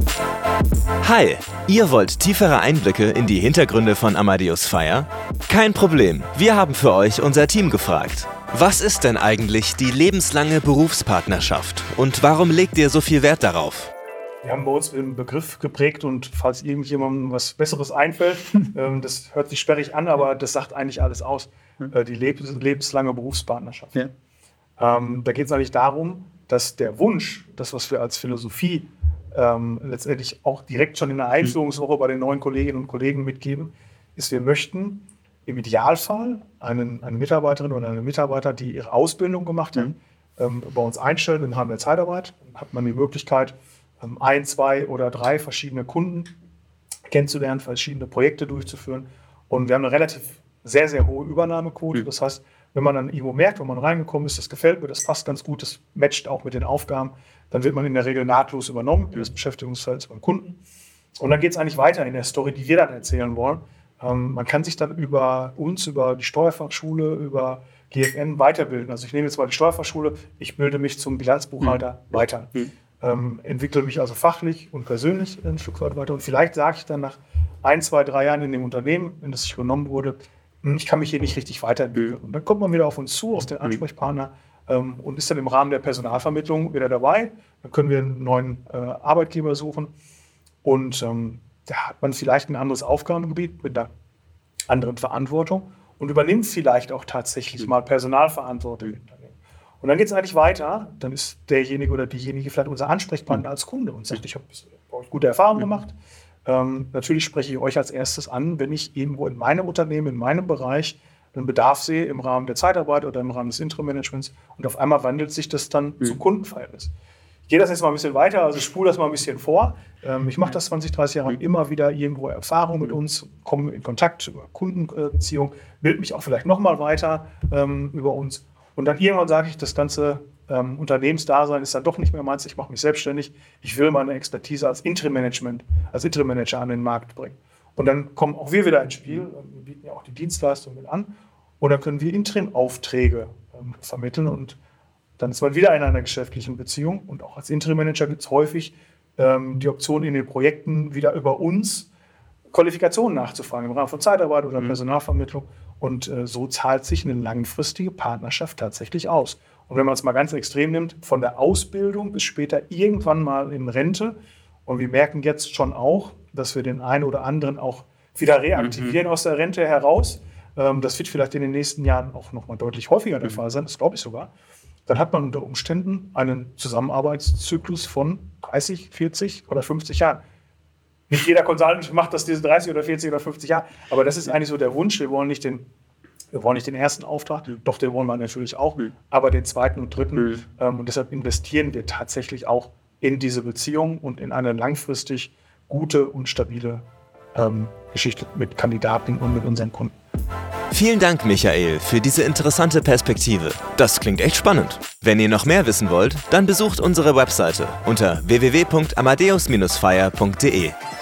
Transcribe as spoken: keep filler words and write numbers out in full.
Hi, ihr wollt tiefere Einblicke in die Hintergründe von Amadeus Fire? Kein Problem, wir haben für euch unser Team gefragt. Was ist denn eigentlich die lebenslange Berufspartnerschaft und warum legt ihr so viel Wert darauf? Wir haben bei uns einen Begriff geprägt und falls irgendjemandem was Besseres einfällt, ähm, das hört sich sperrig an, aber das sagt eigentlich alles aus. Äh, die lebens- lebenslange Berufspartnerschaft. Ja. Ähm, da geht es eigentlich darum, dass der Wunsch, das was wir als Philosophie ähm, letztendlich auch direkt schon in der Einführungswoche bei den neuen Kolleginnen und Kollegen mitgeben, ist, wir möchten im Idealfall einen, eine Mitarbeiterin oder einen Mitarbeiter, die ihre Ausbildung gemacht hat, mhm. ähm, bei uns einstellen im Rahmen der Zeitarbeit. Dann hat man die Möglichkeit, ähm, ein, zwei oder drei verschiedene Kunden kennenzulernen, verschiedene Projekte durchzuführen. Und wir haben eine relativ sehr, sehr hohe Übernahmequote. Mhm. Das heißt, wenn man dann irgendwo merkt, wenn man reingekommen ist, das gefällt mir, das passt ganz gut, das matcht auch mit den Aufgaben, dann wird man in der Regel nahtlos übernommen, mhm. das Beschäftigungsverhältnis beim Kunden. Und dann geht es eigentlich weiter in der Story, die wir dann erzählen wollen. Ähm, man kann sich dann über uns, über die Steuerfachschule, über G F N weiterbilden. Also ich nehme jetzt mal die Steuerfachschule, ich bilde mich zum Bilanzbuchhalter mhm. weiter. Mhm. Ähm, entwickle mich also fachlich und persönlich ein Stück weit weiter. Und vielleicht sage ich dann nach ein, zwei, drei Jahren in dem Unternehmen, wenn das übernommen wurde, ich kann mich hier nicht richtig weiterentwickeln. Und dann kommt man wieder auf uns zu, auf den Ansprechpartner ähm, und ist dann im Rahmen der Personalvermittlung wieder dabei. Dann können wir einen neuen äh, Arbeitgeber suchen und ähm, da hat man vielleicht ein anderes Aufgabengebiet mit einer anderen Verantwortung und übernimmt vielleicht auch tatsächlich mal Personalverantwortung im Unternehmen. Und dann geht es eigentlich weiter, dann ist derjenige oder diejenige vielleicht unser Ansprechpartner als Kunde und sagt, ich habe gute Erfahrungen gemacht. Ähm, natürlich spreche ich euch als erstes an, wenn ich irgendwo in meinem Unternehmen, in meinem Bereich einen Bedarf sehe im Rahmen der Zeitarbeit oder im Rahmen des Interim-Managements und auf einmal wandelt sich das dann mhm. zum Kundenverhältnis. Ich gehe das jetzt mal ein bisschen weiter, also spule das mal ein bisschen vor. Ähm, ich mache das zwanzig, dreißig Jahre immer wieder irgendwo Erfahrung mit uns, komme in Kontakt über Kundenbeziehung, bilde mich auch vielleicht nochmal weiter ähm, über uns. Und dann irgendwann sage ich, das ganze ähm, Unternehmensdasein ist dann doch nicht mehr meins, ich mache mich selbstständig, ich will meine Expertise als Interim-Management, als Interim-Manager an den Markt bringen. Und dann kommen auch wir wieder ins Spiel, wir bieten ja auch die Dienstleistung mit an und dann können wir Interim-Aufträge ähm, vermitteln und dann ist man wieder in einer geschäftlichen Beziehung und auch als Interim-Manager gibt es häufig ähm, die Option in den Projekten wieder über uns Qualifikationen nachzufragen im Rahmen von Zeitarbeit oder mhm. Personalvermittlung und äh, so zahlt sich eine langfristige Partnerschaft tatsächlich aus. Und wenn man es mal ganz extrem nimmt, von der Ausbildung bis später irgendwann mal in Rente und wir merken jetzt schon auch, dass wir den einen oder anderen auch wieder reaktivieren mhm. aus der Rente heraus. Ähm, das wird vielleicht in den nächsten Jahren auch noch mal deutlich häufiger der mhm. Fall sein, das glaube ich sogar. Dann hat man unter Umständen einen Zusammenarbeitszyklus von dreißig, vierzig oder fünfzig Jahren. Nicht jeder Consultant macht das diese dreißig oder vierzig oder fünfzig Jahre, aber das ist eigentlich so der Wunsch. Wir wollen nicht den, wir wollen nicht den ersten Auftrag, doch den wollen wir natürlich auch, aber den zweiten und dritten. Ähm, und deshalb investieren wir tatsächlich auch in diese Beziehung und in eine langfristig gute und stabile ähm, Geschichte mit Kandidaten und mit unseren Kunden. Vielen Dank, Michael, für diese interessante Perspektive. Das klingt echt spannend. Wenn ihr noch mehr wissen wollt, dann besucht unsere Webseite unter w w w punkt amadeus Bindestrich fire punkt de.